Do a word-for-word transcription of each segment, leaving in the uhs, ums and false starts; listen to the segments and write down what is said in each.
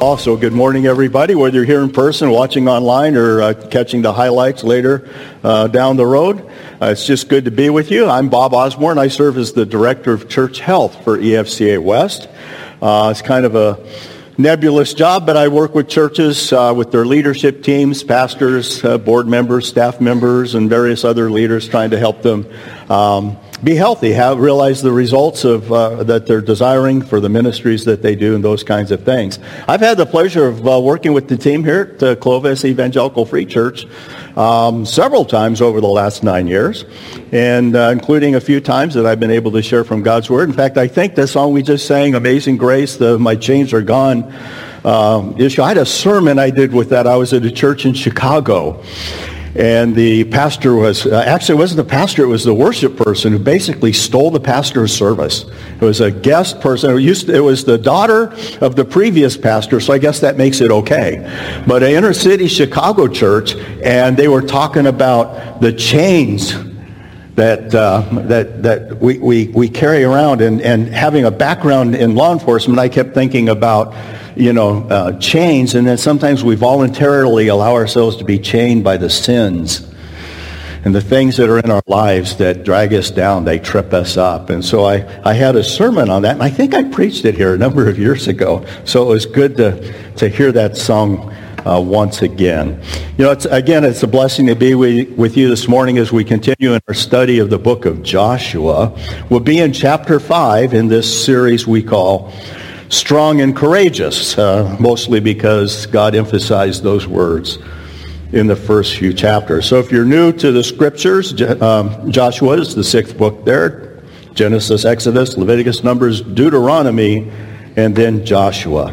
Paul. So good morning, everybody, whether you're here in person, watching online, or uh, catching the highlights later uh, down the road. Uh, it's just good to be with you. I'm Bob Osborne. I serve as the Director of Church Health for E F C A West. Uh, it's kind of a nebulous job, but I work with churches, uh, with their leadership teams, pastors, uh, board members, staff members, and various other leaders, trying to help them um, be healthy, have realize the results of uh, that they're desiring for the ministries that they do and those kinds of things. I've had the pleasure of uh, working with the team here at uh, Clovis Evangelical Free Church um, several times over the last nine years, and uh, including a few times that I've been able to share from God's Word. In fact, I think the song we just sang, Amazing Grace, the My Chains Are Gone um, issue, I had a sermon I did with that. I was at a church in Chicago. And the pastor was, uh, actually it wasn't the pastor, it was the worship person who basically stole the pastor's service. It was a guest person. It, used to, it was the daughter of the previous pastor, so I guess that makes it okay. But an inner city Chicago church, and they were talking about the chains that uh, that that we, we, we carry around, and, and having a background in law enforcement, I kept thinking about, you know, uh, chains, and then sometimes we voluntarily allow ourselves to be chained by the sins and the things that are in our lives that drag us down, they trip us up. And so I, I had a sermon on that, and I think I preached it here a number of years ago. So it was good to, to hear that song Uh, once again. You know, it's, again, it's a blessing to be with, with you this morning as we continue in our study of the book of Joshua. We'll be in chapter five in this series we call Strong and Courageous, uh, mostly because God emphasized those words in the first few chapters. So if you're new to the scriptures, um, Joshua is the sixth book there. Genesis, Exodus, Leviticus, Numbers, Deuteronomy, and then Joshua.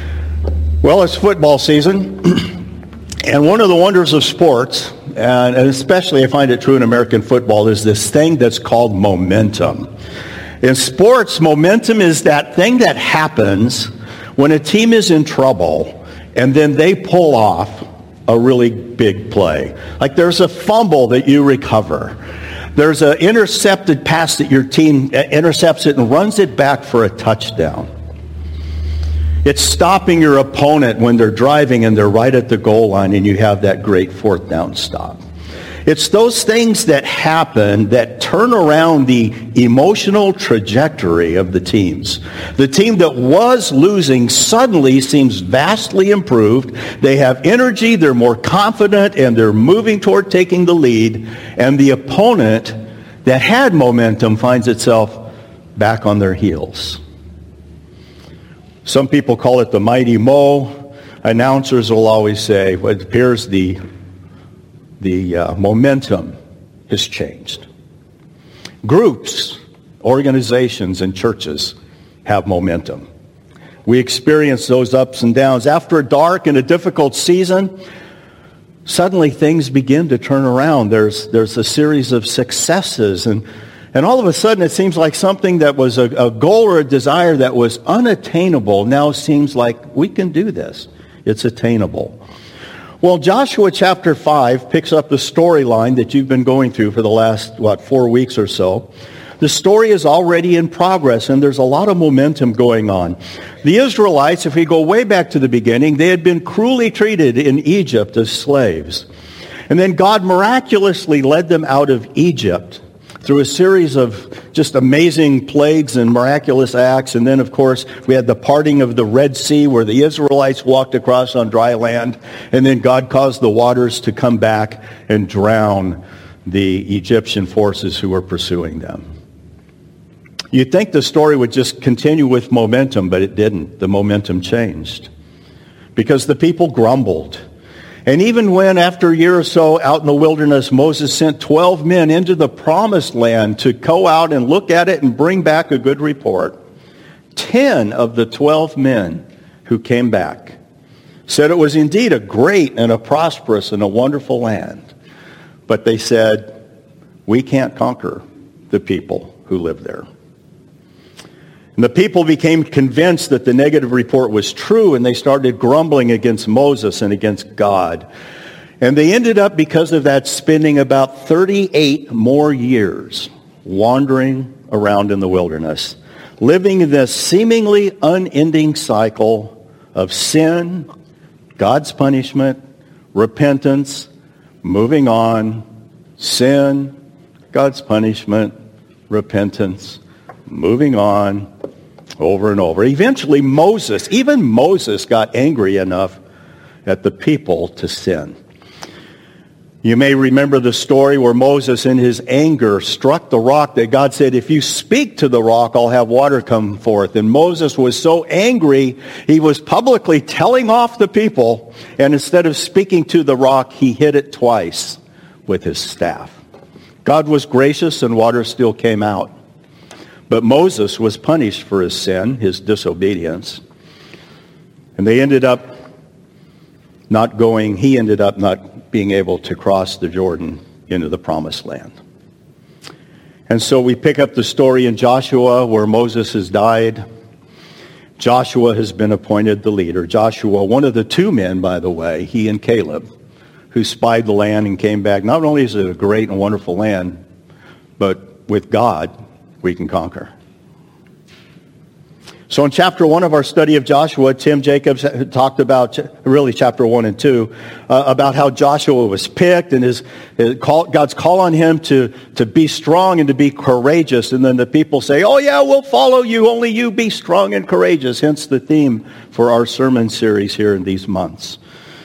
Well, it's football season, and one of the wonders of sports, and especially I find it true in American football, is this thing that's called momentum. In sports, momentum is that thing that happens when a team is in trouble, and then they pull off a really big play. Like there's a fumble that you recover. There's an intercepted pass that your team intercepts it and runs it back for a touchdown. It's stopping your opponent when they're driving and they're right at the goal line and you have that great fourth down stop. It's those things that happen that turn around the emotional trajectory of the teams. The team that was losing suddenly seems vastly improved. They have energy, they're more confident, and they're moving toward taking the lead. And the opponent that had momentum finds itself back on their heels. Some people call it the mighty Mo. Announcers will always say, well, it appears the, the uh, momentum has changed. Groups, organizations, and churches have momentum. We experience those ups and downs. After a dark and a difficult season, suddenly things begin to turn around. There's, there's a series of successes, and And all of a sudden, it seems like something that was a, a goal or a desire that was unattainable now seems like we can do this. It's attainable. Well, Joshua chapter five picks up the storyline that you've been going through for the last, what, four weeks or so. The story is already in progress, and there's a lot of momentum going on. The Israelites, if we go way back to the beginning, they had been cruelly treated in Egypt as slaves. And then God miraculously led them out of Egypt through a series of just amazing plagues and miraculous acts. And then, of course, we had the parting of the Red Sea where the Israelites walked across on dry land. And then God caused the waters to come back and drown the Egyptian forces who were pursuing them. You'd think the story would just continue with momentum, but it didn't. The momentum changed because the people grumbled. And even when, after a year or so out in the wilderness, Moses sent twelve men into the promised land to go out and look at it and bring back a good report, ten of the twelve men who came back said it was indeed a great and a prosperous and a wonderful land. But they said, we can't conquer the people who live there. And the people became convinced that the negative report was true, and they started grumbling against Moses and against God. And they ended up, because of that, spending about thirty-eight more years wandering around in the wilderness, living in this seemingly unending cycle of sin, God's punishment, repentance, moving on, sin, God's punishment, repentance, moving on, over and over. Eventually Moses, even Moses got angry enough at the people to sin. You may remember the story where Moses in his anger struck the rock that God said, if you speak to the rock, I'll have water come forth. And Moses was so angry, he was publicly telling off the people, and instead of speaking to the rock, he hit it twice with his staff. God was gracious and water still came out. But Moses was punished for his sin, his disobedience. And they ended up not going, he ended up not being able to cross the Jordan into the promised land. And so we pick up the story in Joshua where Moses has died. Joshua has been appointed the leader. Joshua, one of the two men, by the way, he and Caleb, who spied the land and came back. Not only is it a great and wonderful land, but with God, we can conquer. So in chapter one of our study of Joshua, Tim Jacobs talked about, really chapter one and two, uh, about how Joshua was picked and his, his call, God's call on him to, to be strong and to be courageous. And then the people say, oh yeah, we'll follow you, only you be strong and courageous. Hence the theme for our sermon series here in these months.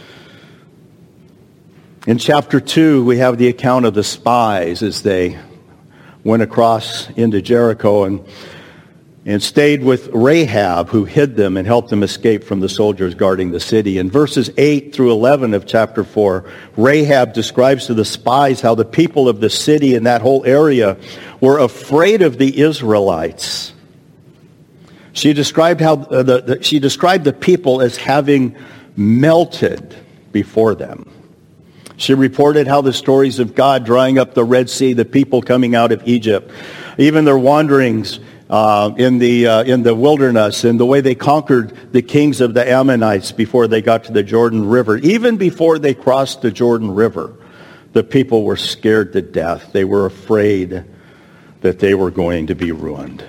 In chapter two, we have the account of the spies as they went across into Jericho and and stayed with Rahab, who hid them and helped them escape from the soldiers guarding the city. In verses eight through eleven of chapter four, Rahab describes to the spies how the people of the city in that whole area were afraid of the Israelites. She described how uh, the, the, she described the people as having melted before them. She reported how the stories of God drying up the Red Sea, the people coming out of Egypt, even their wanderings Uh, in the uh, in the wilderness, and the way they conquered the kings of the Ammonites before they got to the Jordan River. Even before they crossed the Jordan River, the people were scared to death. They were afraid that they were going to be ruined.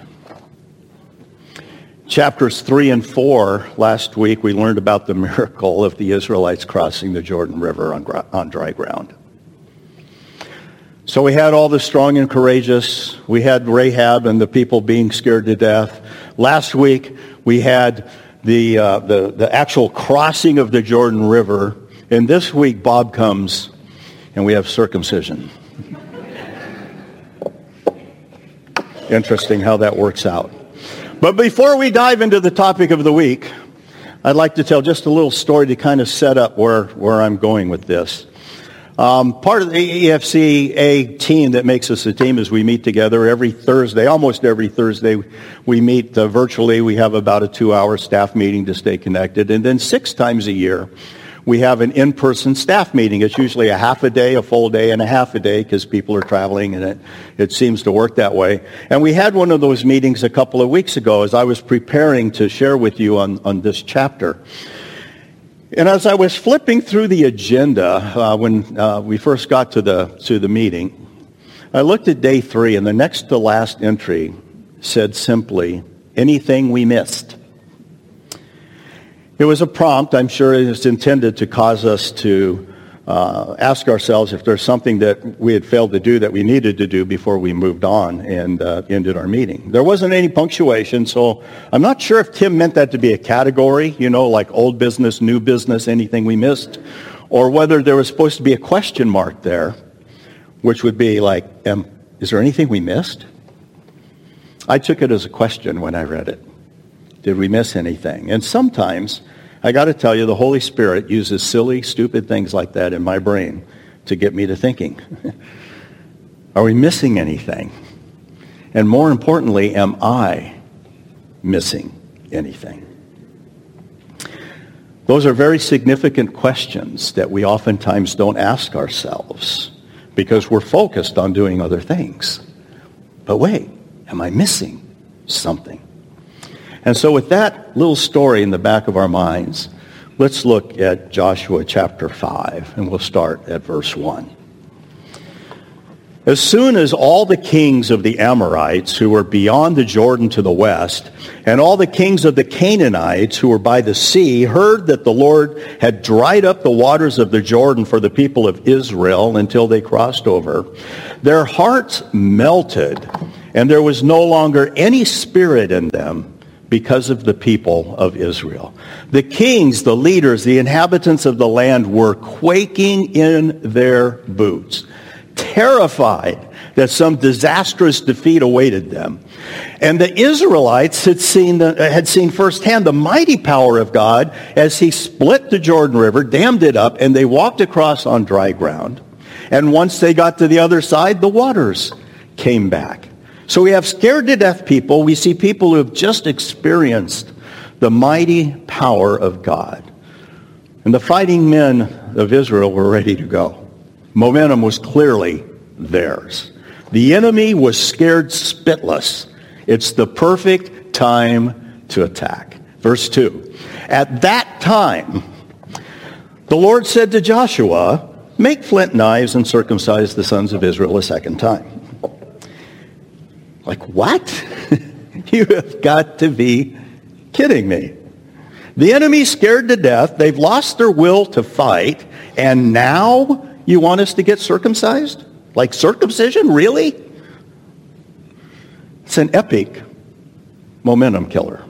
Chapters three and four, last week we learned about the miracle of the Israelites crossing the Jordan River on, on dry ground. So we had all the strong and courageous. We had Rahab and the people being scared to death. Last week we had the, uh, the, the actual crossing of the Jordan River. And this week Bob comes and we have circumcision. Interesting how that works out. But before we dive into the topic of the week, I'd like to tell just a little story to kind of set up where, where I'm going with this. Um, part of the E F C A team that makes us a team is we meet together every Thursday, almost every Thursday. We meet uh, virtually. We have about a two-hour staff meeting to stay connected. And then six times a year, we have an in-person staff meeting. It's usually a half a day, a full day, and a half a day because people are traveling, and it, it seems to work that way. And we had one of those meetings a couple of weeks ago as I was preparing to share with you on, on this chapter. And as I was flipping through the agenda uh, when uh, we first got to the to the meeting, I looked at day three, and the next to last entry said simply, anything we missed. It was a prompt. I'm sure it's intended to cause us to uh, ask ourselves if there's something that we had failed to do that we needed to do before we moved on and uh, ended our meeting. There wasn't any punctuation, so I'm not sure if Tim meant that to be a category, you know, like old business, new business, anything we missed, or whether there was supposed to be a question mark there, which would be like, um, is there anything we missed? I took it as a question when I read it. Did we miss anything? And sometimes, I got to tell you, the Holy Spirit uses silly, stupid things like that in my brain to get me to thinking. Are we missing anything? And more importantly, am I missing anything? Those are very significant questions that we oftentimes don't ask ourselves because we're focused on doing other things. But wait, am I missing something? And so with that little story in the back of our minds, let's look at Joshua chapter five, and we'll start at verse one. As soon as all the kings of the Amorites who were beyond the Jordan to the west, and all the kings of the Canaanites who were by the sea, heard that the Lord had dried up the waters of the Jordan for the people of Israel until they crossed over, their hearts melted, and there was no longer any spirit in them because of the people of Israel. The kings, the leaders, the inhabitants of the land were quaking in their boots, terrified that some disastrous defeat awaited them. And the Israelites had seen the, had seen firsthand the mighty power of God as he split the Jordan River, dammed it up, and they walked across on dry ground. And once they got to the other side, the waters came back. So we have scared to death people. We see people who have just experienced the mighty power of God. And the fighting men of Israel were ready to go. Momentum was clearly theirs. The enemy was scared spitless. It's the perfect time to attack. Verse two. At that time, the Lord said to Joshua, make flint knives and circumcise the sons of Israel a second time. Like, what? You have got to be kidding me. The enemy's scared to death. They've lost their will to fight. And now you want us to get circumcised? Like circumcision? Really? It's an epic momentum killer.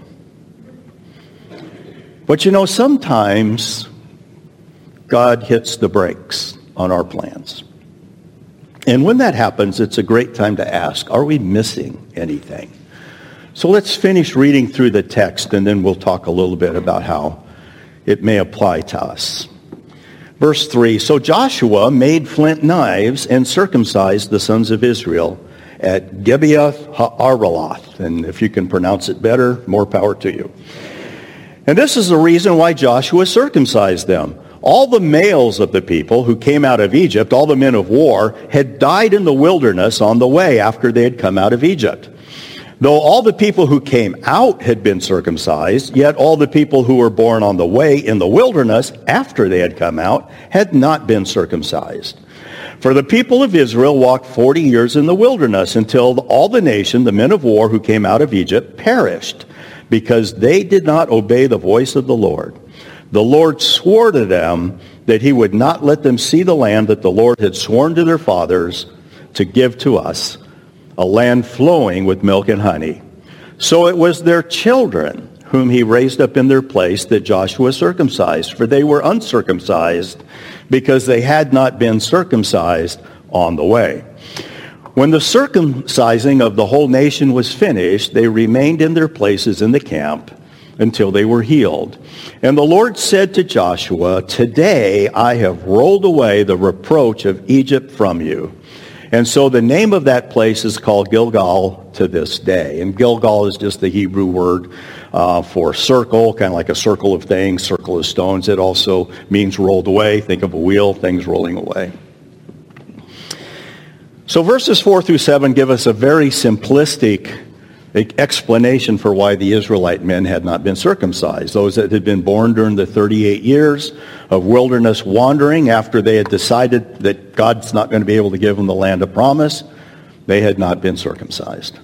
But you know, sometimes God hits the brakes on our plans. And when that happens, it's a great time to ask, are we missing anything? So let's finish reading through the text, and then we'll talk a little bit about how it may apply to us. Verse three, so Joshua made flint knives and circumcised the sons of Israel at Gibeah Ha'araloth. And if you can pronounce it better, more power to you. And this is the reason why Joshua circumcised them. All the males of the people who came out of Egypt, all the men of war, had died in the wilderness on the way after they had come out of Egypt. Though all the people who came out had been circumcised, yet all the people who were born on the way in the wilderness after they had come out had not been circumcised. For the people of Israel walked forty years in the wilderness until all the nation, the men of war who came out of Egypt, perished because they did not obey the voice of the Lord. The Lord swore to them that he would not let them see the land that the Lord had sworn to their fathers to give to us, a land flowing with milk and honey. So it was their children whom he raised up in their place that Joshua circumcised, for they were uncircumcised because they had not been circumcised on the way. When the circumcising of the whole nation was finished, they remained in their places in the camp until they were healed. And the Lord said to Joshua, today I have rolled away the reproach of Egypt from you. And so the name of that place is called Gilgal to this day. And Gilgal is just the Hebrew word uh, for circle, kind of like a circle of things, circle of stones. It also means rolled away. Think of a wheel, things rolling away. So verses four through seven give us a very simplistic explanation for why the Israelite men had not been circumcised. Those that had been born during the thirty-eight years of wilderness wandering after they had decided that God's not going to be able to give them the land of promise, they had not been circumcised.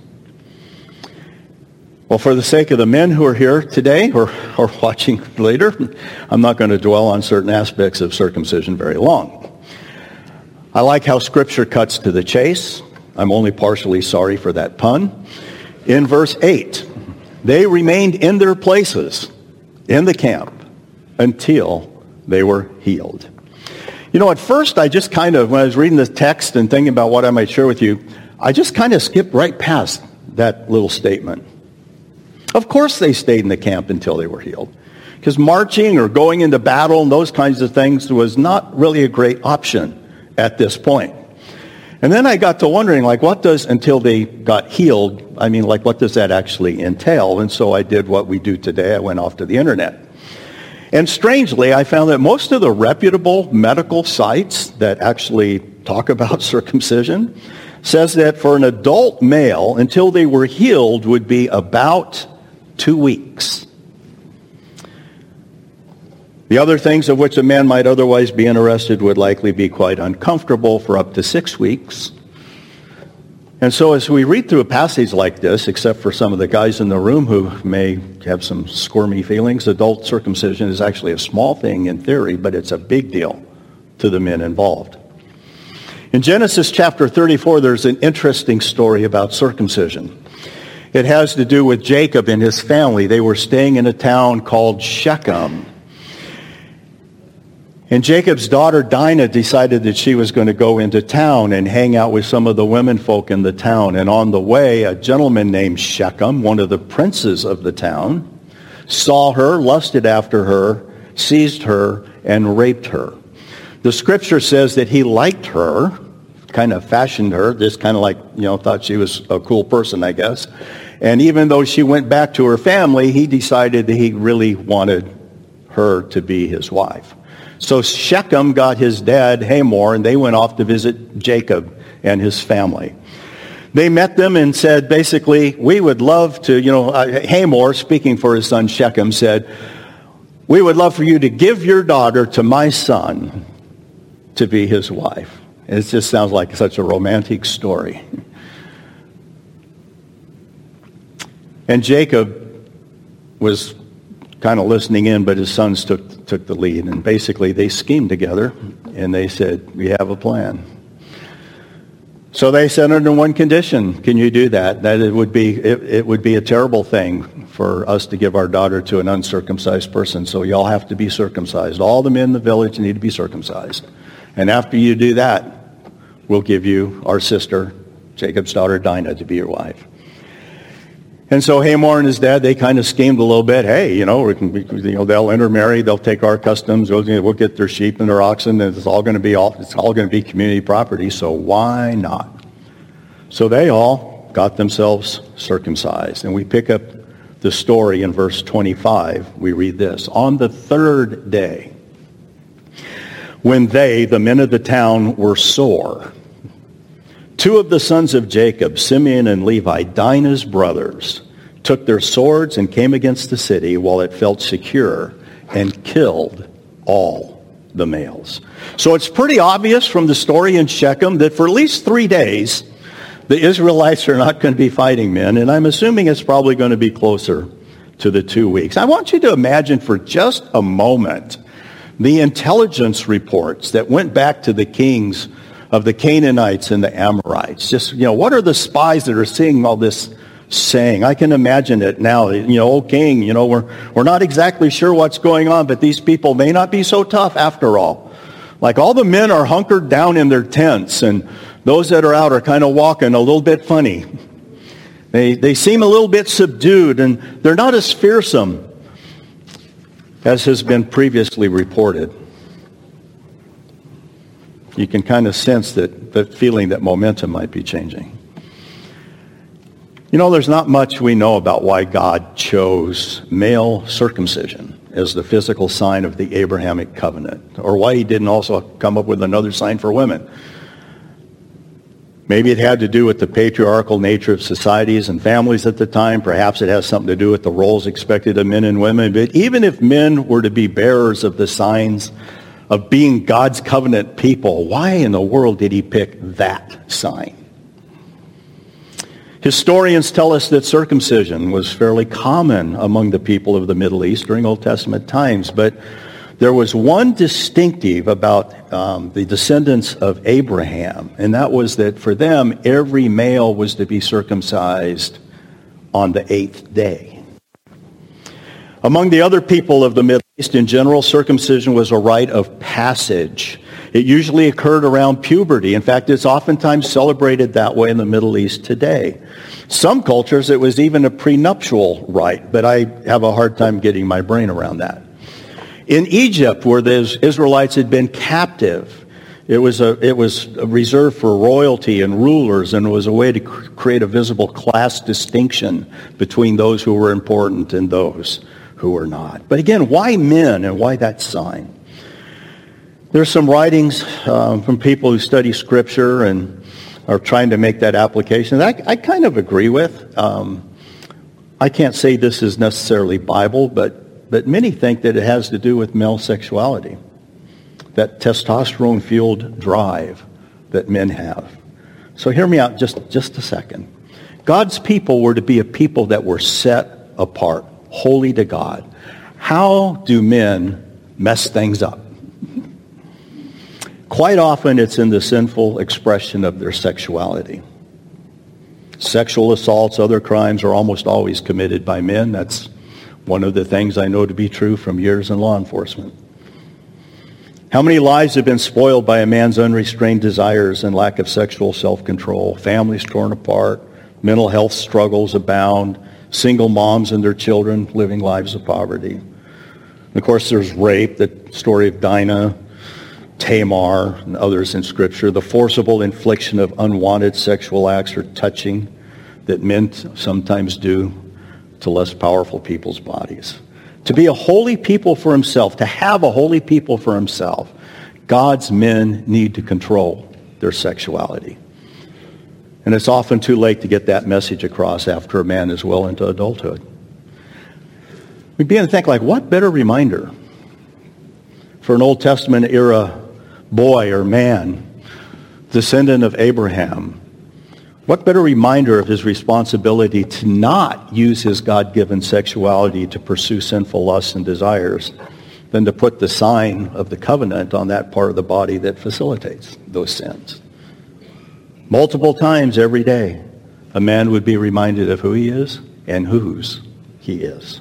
Well, for the sake of the men who are here today or, or watching later, I'm not going to dwell on certain aspects of circumcision very long. I like how Scripture cuts to the chase. I'm only partially sorry for that pun. In verse eight, they remained in their places in the camp until they were healed. You know, at first I just kind of, when I was reading this text and thinking about what I might share with you, I just kind of skipped right past that little statement. Of course they stayed in the camp until they were healed, because marching or going into battle and those kinds of things was not really a great option at this point. And then I got to wondering, like, what does until they got healed, I mean, like, what does that actually entail? And so I did what we do today. I went off to the internet. And strangely, I found that most of the reputable medical sites that actually talk about circumcision says that for an adult male, until they were healed would be about two weeks. The other things of which a man might otherwise be interested would likely be quite uncomfortable for up to six weeks. And so as we read through a passage like this, except for some of the guys in the room who may have some squirmy feelings, adult circumcision is actually a small thing in theory, but it's a big deal to the men involved. In Genesis chapter thirty-four, there's an interesting story about circumcision. It has to do with Jacob and his family. They were staying in a town called Shechem. And Jacob's daughter Dinah decided that she was going to go into town and hang out with some of the women folk in the town. And on the way, a gentleman named Shechem, one of the princes of the town, saw her, lusted after her, seized her, and raped her. The scripture says that he liked her, kind of fashioned her, just kind of like, you know, thought she was a cool person, I guess. And even though she went back to her family, he decided that he really wanted her to be his wife. So Shechem got his dad, Hamor, and they went off to visit Jacob and his family. They met them and said, basically, we would love to, you know, uh, Hamor, speaking for his son Shechem, said, we would love for you to give your daughter to my son to be his wife. And it just sounds like such a romantic story. And Jacob was kind of listening in, but his sons took took the lead. And basically they schemed together, and they said, we have a plan. So they said, under one condition, can you do that? That it would be it, it would be a terrible thing for us to give our daughter to an uncircumcised person. So y'all have to be circumcised. All the men in the village need to be circumcised. And after you do that, we'll give you our sister, Jacob's daughter Dinah, to be your wife. And so Hamor and his dad, they kind of schemed a little bit. Hey, you know, we can, we, you know, they'll intermarry, they'll take our customs, we'll, we'll get their sheep and their oxen, and it's all going to be all, it's all going to be community property. So why not? So they all got themselves circumcised, and we pick up the story in verse twenty-five. We read this: on the third day, when they, the men of the town, were sore, two of the sons of Jacob, Simeon and Levi, Dinah's brothers, took their swords and came against the city while it felt secure and killed all the males. So it's pretty obvious from the story in Shechem that for at least three days, the Israelites are not going to be fighting men, and I'm assuming it's probably going to be closer to the two weeks. I want you to imagine for just a moment the intelligence reports that went back to the kings of the Canaanites and the Amorites. Just, you know, what are the spies that are seeing all this saying? I can imagine it now. You know, oh king, you know, we're we're not exactly sure what's going on, but these people may not be so tough after all. Like all the men are hunkered down in their tents, and those that are out are kind of walking a little bit funny. They they seem a little bit subdued, and they're not as fearsome as has been previously reported. You can kind of sense that the feeling that momentum might be changing. You know, there's not much we know about why God chose male circumcision as the physical sign of the Abrahamic covenant, or why he didn't also come up with another sign for women. Maybe it had to do with the patriarchal nature of societies and families at the time. Perhaps it has something to do with the roles expected of men and women. But even if men were to be bearers of the signs of being God's covenant people, why in the world did he pick that sign? Historians tell us that circumcision was fairly common among the people of the Middle East during Old Testament times, but there was one distinctive about um, the descendants of Abraham, and that was that for them, every male was to be circumcised on the eighth day. Among the other people of the Middle East in general, circumcision was a rite of passage. It usually occurred around puberty. In fact, it's oftentimes celebrated that way in the Middle East today. Some cultures, it was even a prenuptial rite, but I have a hard time getting my brain around that. In Egypt, where the Israelites had been captive, it was a it was reserved for royalty and rulers, and it was a way to cr- create a visible class distinction between those who were important and those who were not. But again, why men and why that sign? There's some writings um, from people who study Scripture and are trying to make that application. I, I kind of agree with. Um, I can't say this is necessarily Bible, but but many think that it has to do with male sexuality, that testosterone-fueled drive that men have, So hear me out just, just a second. God's people were to be a people that were set apart, holy to God. How do men mess things up? Quite often it's in the sinful expression of their sexuality. Sexual assaults, other crimes are almost always committed by men. That's one of the things I know to be true from years in law enforcement. How many lives have been spoiled by a man's unrestrained desires and lack of sexual self-control? Families torn apart, mental health struggles abound, single moms and their children living lives of poverty. And of course, there's rape, the story of Dinah, Tamar, and others in Scripture, the forcible infliction of unwanted sexual acts or touching that men sometimes do to less powerful people's bodies. To be a holy people for himself, to have a holy people for himself, God's men need to control their sexuality. And it's often too late to get that message across after a man is well into adulthood. We begin to think, like, what better reminder for an Old Testament era boy or man, descendant of Abraham, what better reminder of his responsibility to not use his God-given sexuality to pursue sinful lusts and desires than to put the sign of the covenant on that part of the body that facilitates those sins. Multiple times every day, a man would be reminded of who he is and whose he is.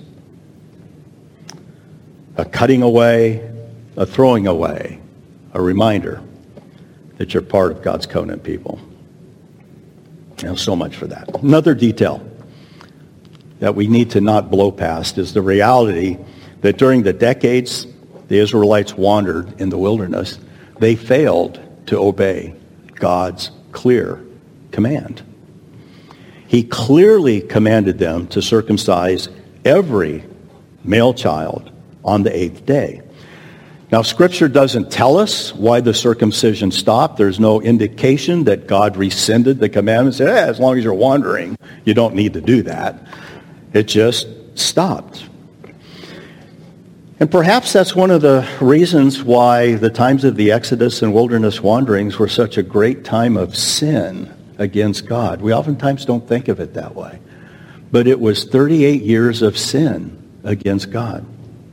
A cutting away, a throwing away, a reminder that you're part of God's covenant people. You know, so much for that. Another detail that we need to not blow past is the reality that during the decades the Israelites wandered in the wilderness, they failed to obey God's clear command. He clearly commanded them to circumcise every male child on the eighth day. Now, Scripture doesn't tell us why the circumcision stopped. There's no indication that God rescinded the commandment and said, hey, as long as you're wandering, you don't need to do that. It just stopped. And perhaps that's one of the reasons why the times of the Exodus and wilderness wanderings were such a great time of sin against God. We oftentimes don't think of it that way. But it was thirty-eight years of sin against God.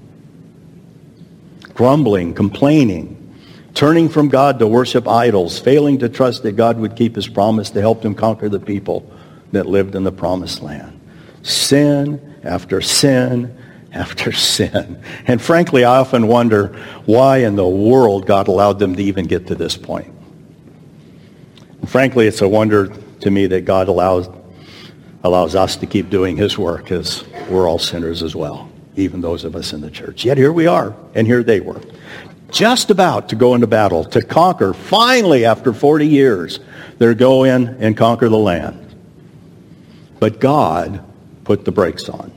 Grumbling, complaining, turning from God to worship idols, failing to trust that God would keep his promise to help them conquer the people that lived in the promised land. Sin after sin after sin. And frankly, I often wonder why in the world God allowed them to even get to this point. And frankly, it's a wonder to me that God allows, allows us to keep doing his work, as we're all sinners as well. Even those of us in the church. Yet here we are, and here they were. Just about to go into battle, to conquer, finally, after forty years, they're go in and conquer the land. But God put the brakes on.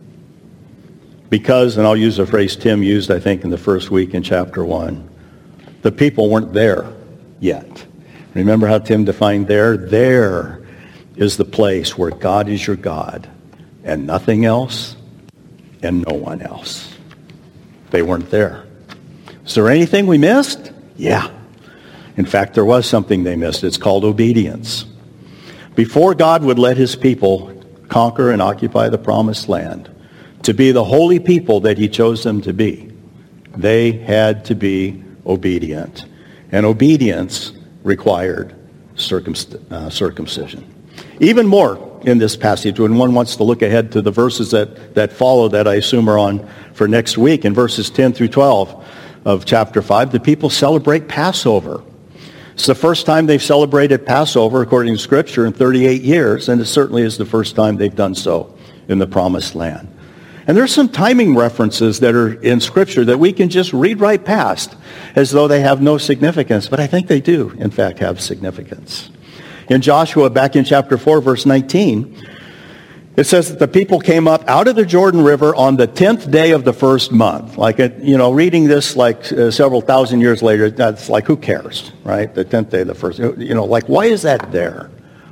Because, and I'll use a phrase Tim used, I think, in the first week in chapter one, the people weren't there yet. Remember how Tim defined there? There is the place where God is your God, and nothing else, and no one else. They weren't there. Is there anything we missed? Yeah. In fact, there was something they missed. It's called obedience. Before God would let his people conquer and occupy the promised land, to be the holy people that he chose them to be, they had to be obedient. And obedience required circumc- uh, circumcision. Even more in this passage, when one wants to look ahead to the verses that, that follow, that I assume are on for next week, in verses ten through twelve of chapter five, the people celebrate Passover. It's the first time they've celebrated Passover, according to Scripture, in thirty-eight years, and it certainly is the first time they've done so in the Promised Land. And there's some timing references that are in Scripture that we can just read right past as though they have no significance, but I think they do, in fact, have significance. In Joshua, back in chapter four, verse nineteen, it says that the people came up out of the Jordan River on the tenth day of the first month. Like, it, you know, reading this like uh, several thousand years later, that's like, who cares, right? The tenth day of the first, you know, like, why is that there?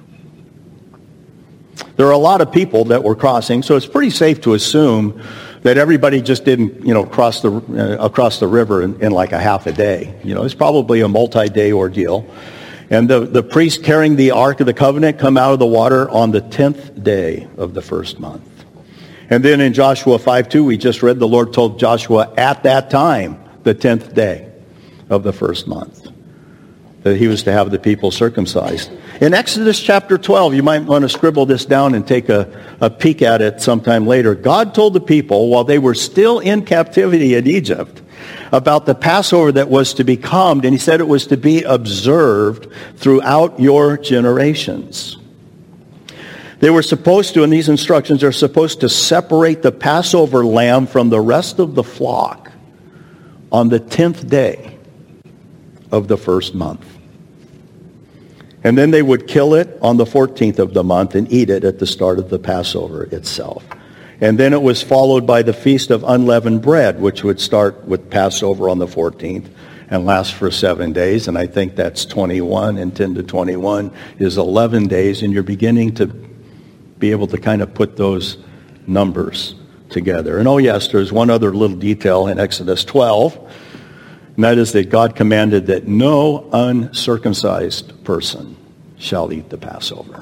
There are a lot of people that were crossing, so it's pretty safe to assume that everybody just didn't, you know, cross the uh, across the river in, in like a half a day. You know, it's probably a multi-day ordeal. And the, the priest carrying the Ark of the Covenant come out of the water on the tenth day of the first month. And then in Joshua five two, we just read, the Lord told Joshua at that time, the tenth day of the first month, that he was to have the people circumcised. In Exodus chapter twelve, you might want to scribble this down and take a, a peek at it sometime later. God told the people while they were still in captivity in Egypt about the Passover that was to be come, and he said it was to be observed throughout your generations. They were supposed to, in these instructions, they're supposed to separate the Passover lamb from the rest of the flock on the tenth day of the first month. And then they would kill it on the fourteenth of the month and eat it at the start of the Passover itself. And then it was followed by the Feast of Unleavened Bread, which would start with Passover on the fourteenth and last for seven days. And I think that's twenty-one, and ten to twenty-one is eleven days. And you're beginning to be able to kind of put those numbers together. And oh yes, there's one other little detail in Exodus twelve, and that is that God commanded that no uncircumcised person shall eat the Passover.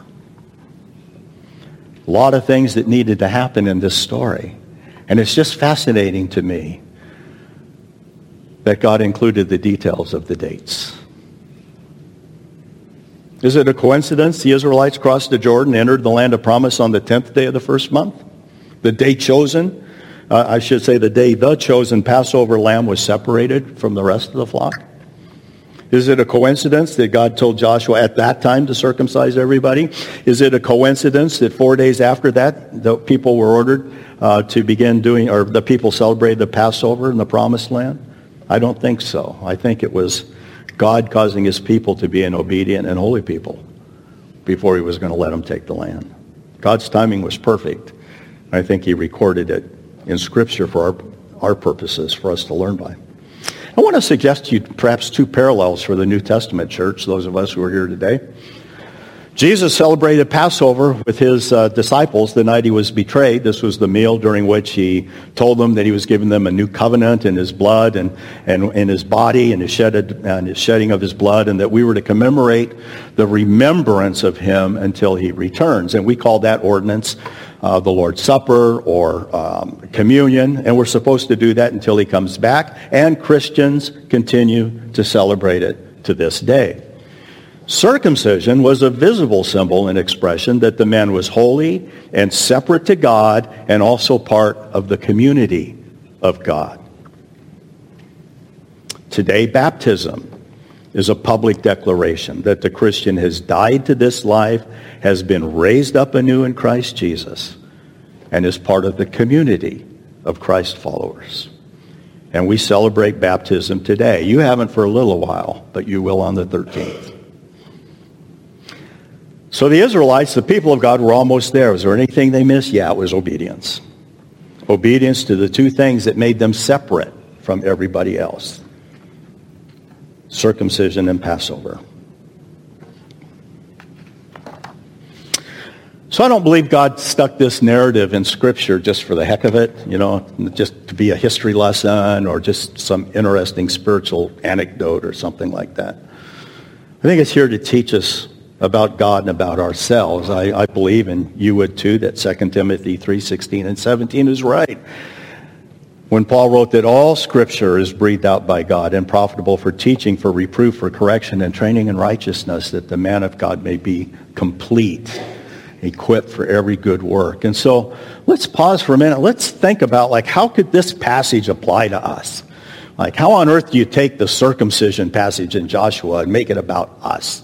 A lot of things that needed to happen in this story. And it's just fascinating to me that God included the details of the dates. Is it a coincidence the Israelites crossed the Jordan, entered the land of promise on the tenth day of the first month? The day chosen, uh, I should say the day the chosen Passover lamb was separated from the rest of the flock? Is it a coincidence that God told Joshua at that time to circumcise everybody? Is it a coincidence that four days after that, the people were ordered uh, to begin doing, or the people celebrated the Passover in the Promised Land? I don't think so. I think it was God causing his people to be an obedient and holy people before he was going to let them take the land. God's timing was perfect. I think he recorded it in Scripture for our, our purposes, for us to learn by. I want to suggest to you perhaps two parallels for the New Testament church, those of us who are here today. Jesus celebrated Passover with his uh, disciples the night he was betrayed. This was the meal during which he told them that he was giving them a new covenant in his blood and, and in his body and his, shedded, and his shedding of his blood, and that we were to commemorate the remembrance of him until he returns. And we call that ordinance uh, the Lord's Supper or um, communion, and we're supposed to do that until he comes back, and Christians continue to celebrate it to this day. Circumcision was a visible symbol and expression that the man was holy and separate to God and also part of the community of God. Today, baptism is a public declaration that the Christian has died to this life, has been raised up anew in Christ Jesus, and is part of the community of Christ followers. And we celebrate baptism today. You haven't for a little while, but you will on the thirteenth. So the Israelites, the people of God, were almost there. Was there anything they missed? Yeah, it was obedience. Obedience to the two things that made them separate from everybody else. Circumcision and Passover. So I don't believe God stuck this narrative in Scripture just for the heck of it, you know, just to be a history lesson or just some interesting spiritual anecdote or something like that. I think it's here to teach us about God and about ourselves. I, I believe, and you would too, that Second Timothy three sixteen and seventeen is right. When Paul wrote that all Scripture is breathed out by God and profitable for teaching, for reproof, for correction, and training in righteousness, that the man of God may be complete, equipped for every good work. And so let's pause for a minute. Let's think about, like, how could this passage apply to us? Like, how on earth do you take the circumcision passage in Joshua and make it about us?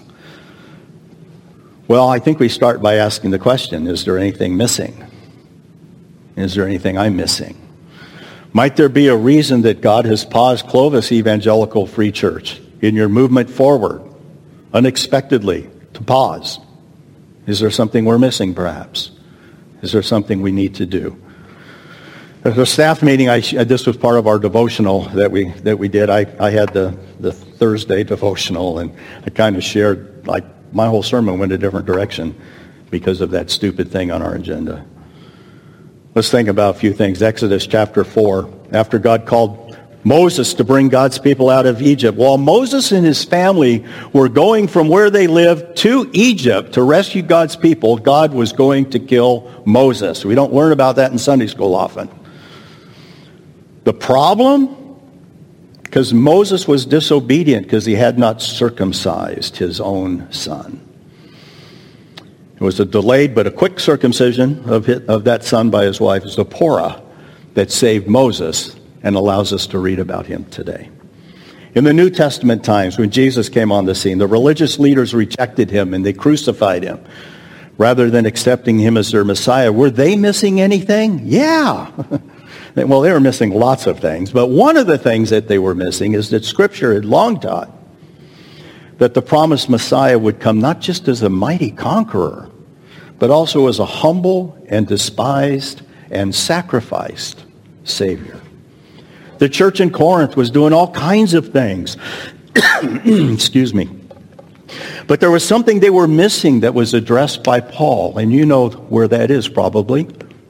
Well, I think we start by asking the question, is there anything missing? Is there anything I'm missing? Might there be a reason that God has paused Clovis Evangelical Free Church in your movement forward, unexpectedly, to pause? Is there something we're missing, perhaps? Is there something we need to do? At the staff meeting, I, this was part of our devotional that we that we did. I, I had the, the Thursday devotional, and I kind of shared, like, my whole sermon went a different direction because of that stupid thing on our agenda. Let's think about a few things. Exodus chapter four. After God called Moses to bring God's people out of Egypt. While Moses and his family were going from where they lived to Egypt to rescue God's people, God was going to kill Moses. We don't learn about that in Sunday school often. The problem? Because Moses was disobedient because he had not circumcised his own son. It was a delayed but a quick circumcision of, his, of that son by his wife, Zipporah, that saved Moses and allows us to read about him today. In the New Testament times, when Jesus came on the scene, the religious leaders rejected him and they crucified him rather than accepting him as their Messiah. Were they missing anything? Yeah. Well, they were missing lots of things, but one of the things that they were missing is that Scripture had long taught that the promised Messiah would come not just as a mighty conqueror, but also as a humble and despised and sacrificed Savior. The church in Corinth was doing all kinds of things. Excuse me. But there was something they were missing that was addressed by Paul, and you know where that is probably.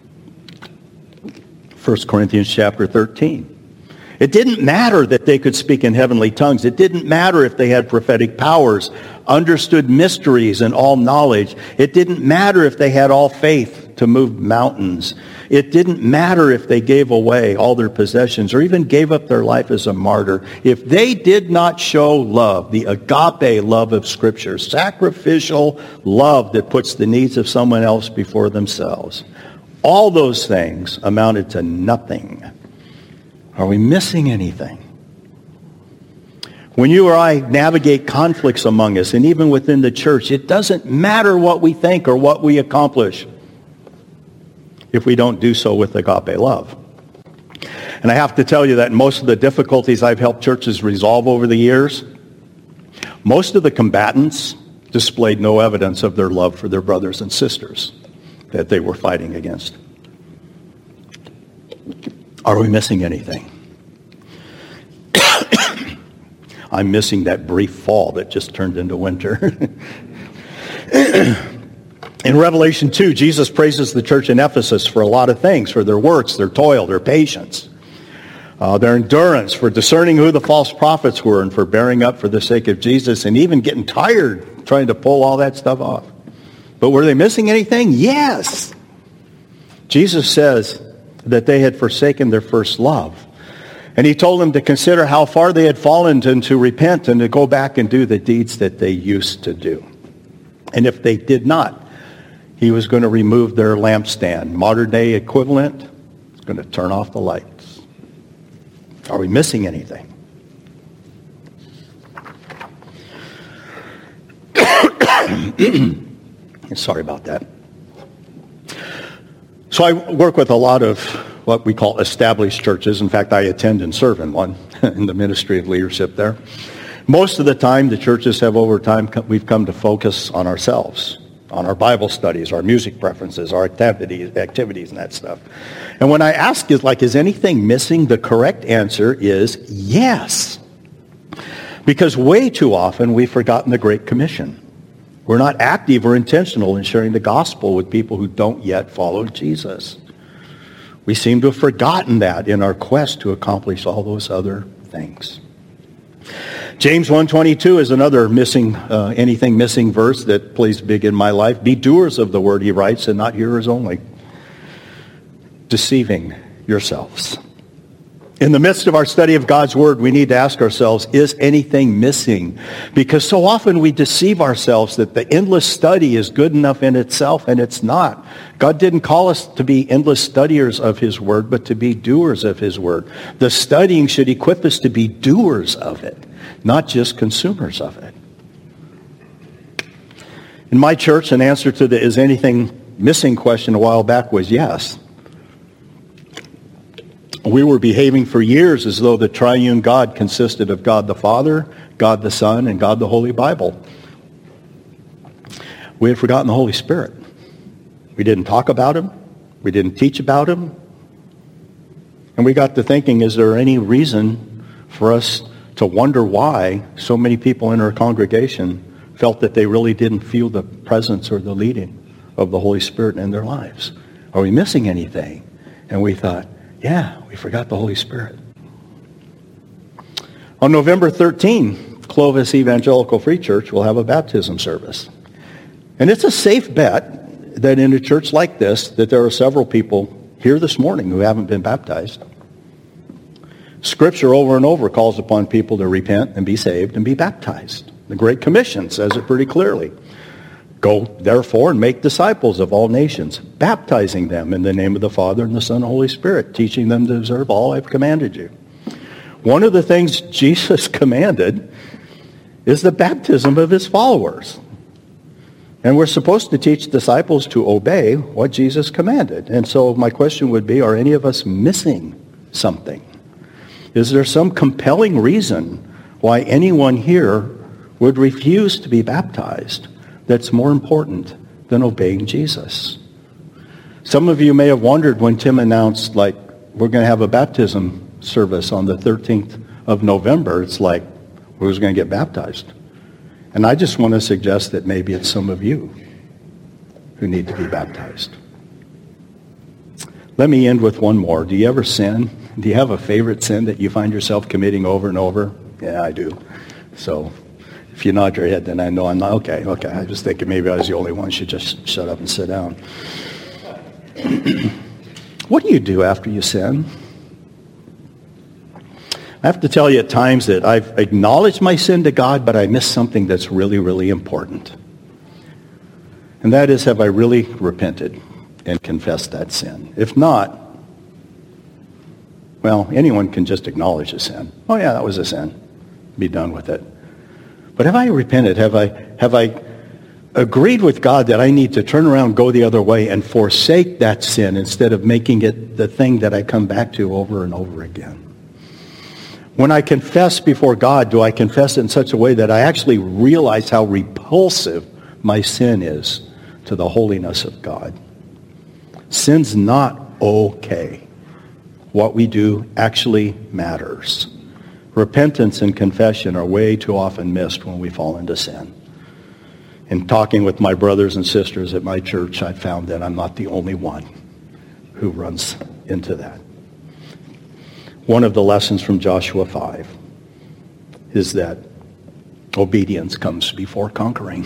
First Corinthians chapter thirteen. It didn't matter that they could speak in heavenly tongues. It didn't matter if they had prophetic powers, understood mysteries and all knowledge. It didn't matter if they had all faith to move mountains. It didn't matter if they gave away all their possessions or even gave up their life as a martyr. If they did not show love, the agape love of Scripture, sacrificial love that puts the needs of someone else before themselves, all those things amounted to nothing. Are we missing anything? When you or I navigate conflicts among us, and even within the church, it doesn't matter what we think or what we accomplish if we don't do so with agape love. And I have to tell you that most of the difficulties I've helped churches resolve over the years, most of the combatants displayed no evidence of their love for their brothers and sisters that they were fighting against. Are we missing anything? I'm missing that brief fall that just turned into winter. In Revelation two, Jesus praises the church in Ephesus for a lot of things, for their works, their toil, their patience, uh, their endurance, for discerning who the false prophets were, and for bearing up for the sake of Jesus, and even getting tired trying to pull all that stuff off. But were they missing anything? Yes. Jesus says that they had forsaken their first love. And he told them to consider how far they had fallen and to repent and to go back and do the deeds that they used to do. And if they did not, he was going to remove their lampstand. Modern day equivalent, he's going to turn off the lights. Are we missing anything? Sorry about that. So I work with a lot of what we call established churches. In fact, I attend and serve in one in the ministry of leadership there. Most of the time, the churches have over time, we've come to focus on ourselves, on our Bible studies, our music preferences, our activities, activities and that stuff. And when I ask, is like, is anything missing? The correct answer is yes. Because way too often we've forgotten the Great Commission. We're not active or intentional in sharing the gospel with people who don't yet follow Jesus. We seem to have forgotten that in our quest to accomplish all those other things. James one twenty-two is another missing, uh, anything missing verse that plays big in my life. Be doers of the word, he writes, and not hearers only. Deceiving yourselves. In the midst of our study of God's word, we need to ask ourselves, is anything missing? Because so often we deceive ourselves that the endless study is good enough in itself, and it's not. God didn't call us to be endless studiers of his word, but to be doers of his word. The studying should equip us to be doers of it, not just consumers of it. In my church, an answer to the is anything missing question a while back was yes. We were behaving for years as though the triune God consisted of God the Father, God the Son, and God the Holy Bible. We had forgotten the Holy Spirit. We didn't talk about him. We didn't teach about him. And we got to thinking, is there any reason for us to wonder why so many people in our congregation felt that they really didn't feel the presence or the leading of the Holy Spirit in their lives? Are we missing anything? And we thought, yeah, we forgot the Holy Spirit. On November thirteenth, Clovis Evangelical Free Church will have a baptism service. And it's a safe bet that in a church like this, that there are several people here this morning who haven't been baptized. Scripture over and over calls upon people to repent and be saved and be baptized. The Great Commission says it pretty clearly. Go, therefore, and make disciples of all nations, baptizing them in the name of the Father and the Son and the Holy Spirit, teaching them to observe all I've commanded you. One of the things Jesus commanded is the baptism of his followers. And we're supposed to teach disciples to obey what Jesus commanded. And so my question would be, are any of us missing something? Is there some compelling reason why anyone here would refuse to be baptized that's more important than obeying Jesus? Some of you may have wondered when Tim announced, like, we're going to have a baptism service on the thirteenth of November. It's like, who's going to get baptized? And I just want to suggest that maybe it's some of you who need to be baptized. Let me end with one more. Do you ever sin? Do you have a favorite sin that you find yourself committing over and over? Yeah, I do. So if you nod your head, then I know I'm not. Okay, okay. I was thinking maybe I was the only one who should just shut up and sit down. What do you do after you sin? I have to tell you at times that I've acknowledged my sin to God, but I missed something that's really, really important. And that is, have I really repented and confessed that sin? If not, well, anyone can just acknowledge a sin. Oh yeah, that was a sin. Be done with it. But have I repented? Have I have I agreed with God that I need to turn around, go the other way, and forsake that sin instead of making it the thing that I come back to over and over again? When I confess before God, do I confess it in such a way that I actually realize how repulsive my sin is to the holiness of God? Sin's not okay. What we do actually matters. Repentance and confession are way too often missed when we fall into sin. In talking with my brothers and sisters at my church, I found that I'm not the only one who runs into that. One of the lessons from Joshua five is that obedience comes before conquering.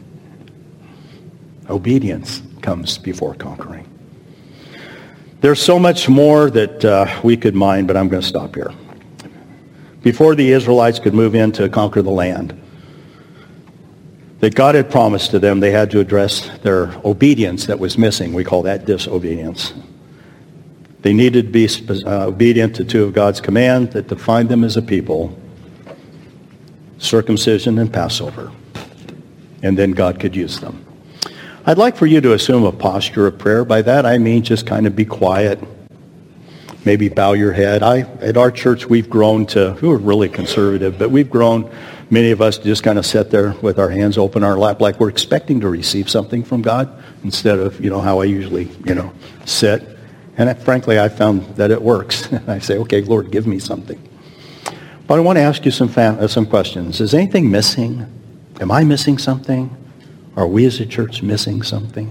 Obedience comes before conquering. There's so much more that uh, we could mine, but I'm going to stop here. Before the Israelites could move in to conquer the land that God had promised to them, they had to address their obedience that was missing. We call that disobedience. They needed to be uh, obedient to two of God's commands that defined them as a people: circumcision and Passover. And then God could use them. I'd like for you to assume a posture of prayer. By that I mean just kind of be quiet. Maybe bow your head. I, at our church, we've grown to, we're really conservative, but we've grown, many of us, to just kind of sit there with our hands open our lap like we're expecting to receive something from God instead of, you know, how I usually, you know, sit. And I, frankly, I found that it works. I say, okay, Lord, give me something. But I want to ask you some fam- uh, some questions. Is anything missing? Am I missing something? Are we as a church missing something?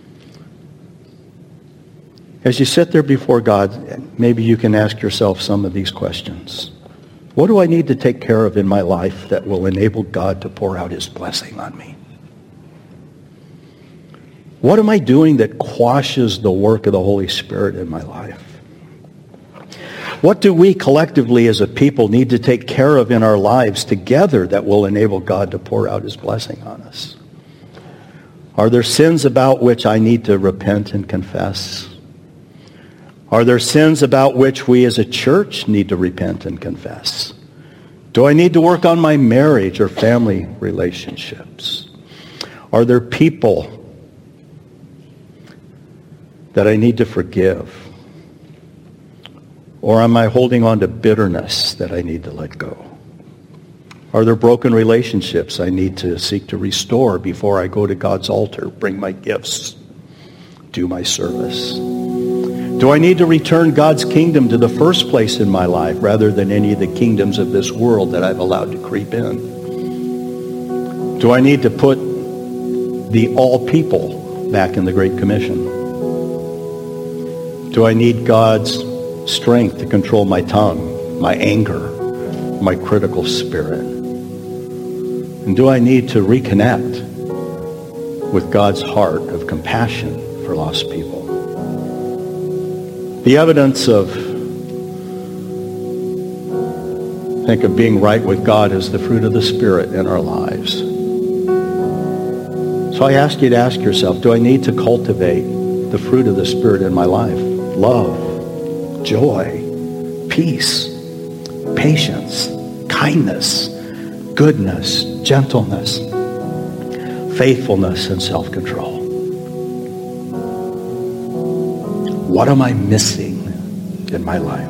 As you sit there before God, maybe you can ask yourself some of these questions. What do I need to take care of in my life that will enable God to pour out his blessing on me? What am I doing that quashes the work of the Holy Spirit in my life? What do we collectively as a people need to take care of in our lives together that will enable God to pour out his blessing on us? Are there sins about which I need to repent and confess? Are there sins about which we as a church need to repent and confess? Do I need to work on my marriage or family relationships? Are there people that I need to forgive? Or am I holding on to bitterness that I need to let go? Are there broken relationships I need to seek to restore before I go to God's altar, bring my gifts, do my service? Do I need to return God's kingdom to the first place in my life rather than any of the kingdoms of this world that I've allowed to creep in? Do I need to put the all people back in the Great Commission? Do I need God's strength to control my tongue, my anger, my critical spirit? And do I need to reconnect with God's heart of compassion for lost people? The evidence of, think of being right with God as the fruit of the Spirit in our lives. So I ask you to ask yourself, do I need to cultivate the fruit of the Spirit in my life? Love, joy, peace, patience, kindness, goodness, gentleness, faithfulness, and self-control. What am I missing in my life?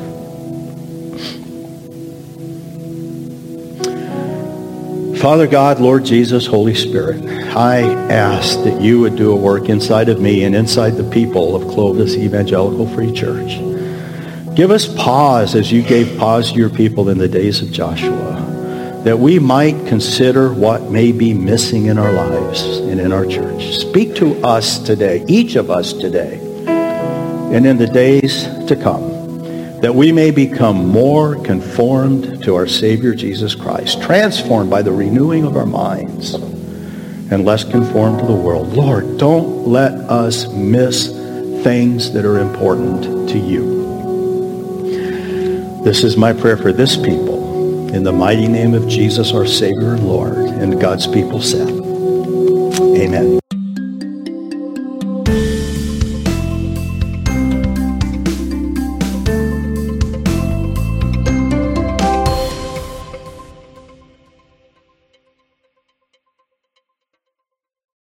Father God, Lord Jesus, Holy Spirit, I ask that you would do a work inside of me and inside the people of Clovis Evangelical Free Church. Give us pause as you gave pause to your people in the days of Joshua, that we might consider what may be missing in our lives and in our church. Speak to us today, each of us today, and in the days to come, that we may become more conformed to our Savior Jesus Christ, transformed by the renewing of our minds, and less conformed to the world. Lord, don't let us miss things that are important to you. This is my prayer for this people, in the mighty name of Jesus, our Savior and Lord, and God's people said, amen.